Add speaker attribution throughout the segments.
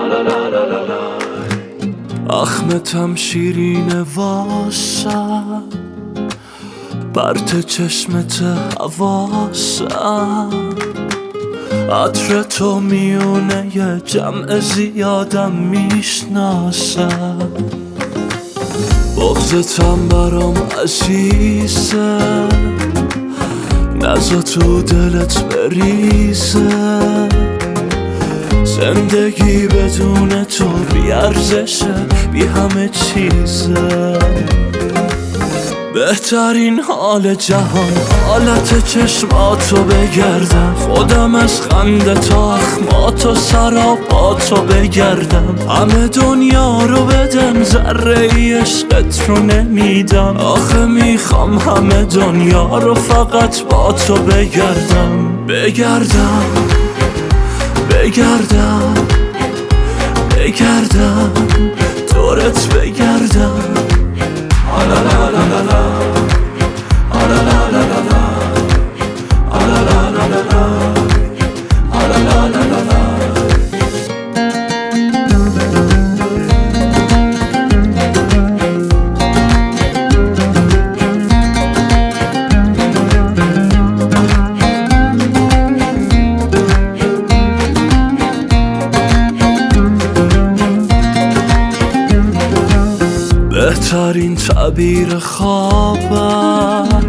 Speaker 1: اخمتم شیرینه واسم، برت چشمت حواسم، عطر تو میونه یه جمع زیادم میشناسم. بغضتم برام عزیزه، نزا تو دلت بریزه. زندگی بدون تو بی ارزشه، بی همه چیزه. بهترین حال جهان حالت چشماتو بگردم، خودم از خنده تا اخماتو سراباتو بگردم. همه دنیا رو بدم ذره ای عشقت رو نمیدم، آخه میخوام همه دنیا رو فقط با تو بگردم. بگردم بگردم بگردم دورت بگردم. بهترین تعبیر خوابم،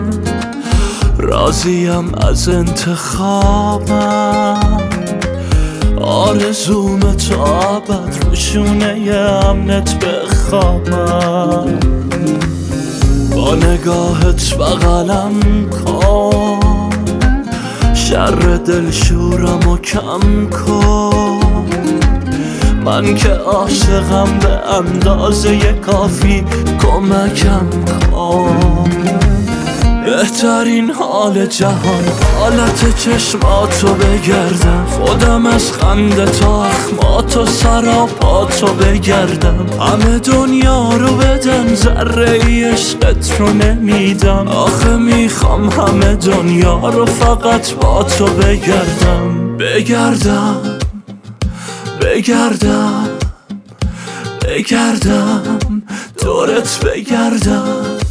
Speaker 1: راضیم از انتخابم. آرزوم تا ابد روشونه امنت بخوابم. با نگاهت بغلم کن، شر دلشورمو کم کن. من که عاشقم به اندازه کافی کمکم کن. بهترین حال جهان حالت چشماتو بگردم، خودم از خنده تا اخماتو سراباتو بگردم. همه دنیا رو بدم ذره ای عشقت رو نمیدم، آخه میخوام همه دنیا رو فقط با تو بگردم. بگردم بگردم بگردم دورت بگردم.